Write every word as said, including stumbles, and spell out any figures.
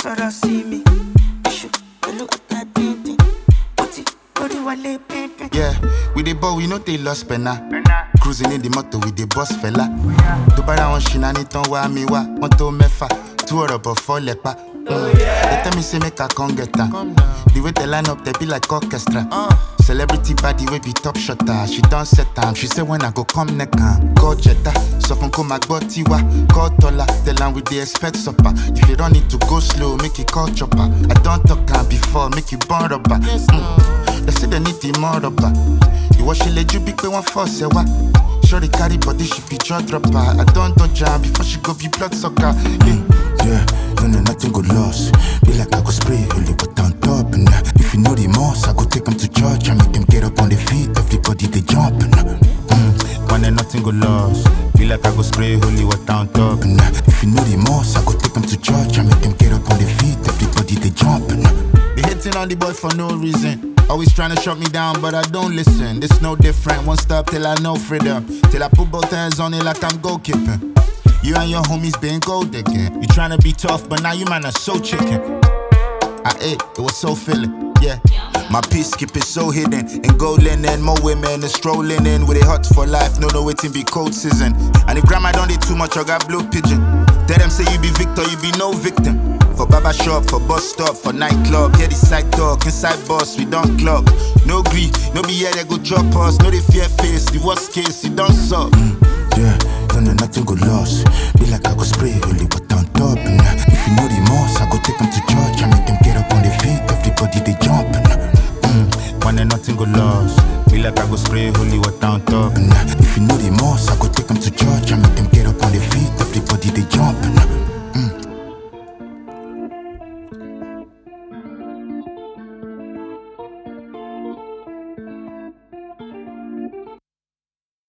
Shara see me. Issue, look at that thing. What it, what it, what it, baby. Yeah, we the boy, we know they lost penna. Cruising in the motor with the boss fella. Do para on shinani ton wa mi wa. On to mefa, two or up four lepa. Mm. They tell me say make I come get her. The way they line up, they be like orchestra. Uh. Celebrity body will be top shotter. She done set time. She say when I go come neck am. Call Jetta, so from come my body wa. Call Tola, tell her with the expect supper. If you don't need to go slow, make it call chopper. I don't talk am before, make you burn rubber. Mm. They say they need the more rubber. You watch she let you be one force, eh, wa. Shorty carry body, she be jaw dropper. I don't do jam before she go be blood sucker. Yeah, yeah, no, no, nothing go lost. Be like I go spray, only put on top. And uh, if you know the most, I go take them to church and make them get up on their feet. Everybody they jumping. Mm, one and nothing go lost. Be like I go spray, holy water on top. And uh, if you know the most, I go take them to church and make them get up on their feet. Everybody they jumping. They hating on the boy for no reason. Always trying to shut me down, but I don't listen. This no different. One stop till I know freedom. Till I put both hands on it like I'm goalkeeping. You and your homies been gold again. You trying to be tough, but now you man are so chicken. I ate, it was so filling, yeah. My peace keep it so hidden. In gold linen, more women is strolling in. With a hot for life, no no waiting be cold season. And if grandma don't eat too much, I got blue pigeon. Tell them say you be victor, you be no victim. For barber shop, for bus stop, for nightclub. Hear the side talk, inside boss, we don't club. No greed, no be here they go drop us. No they fear face, the worst case, you don't suck. Mm, yeah, no, no, nothing go lost. Be like I go spray, only what on top. And uh, if you know the most, I go take them to church and make them get up on their feet. Everybody they jumping. Mm, one and nothing go lost. Be like I go spray, holy water on top. And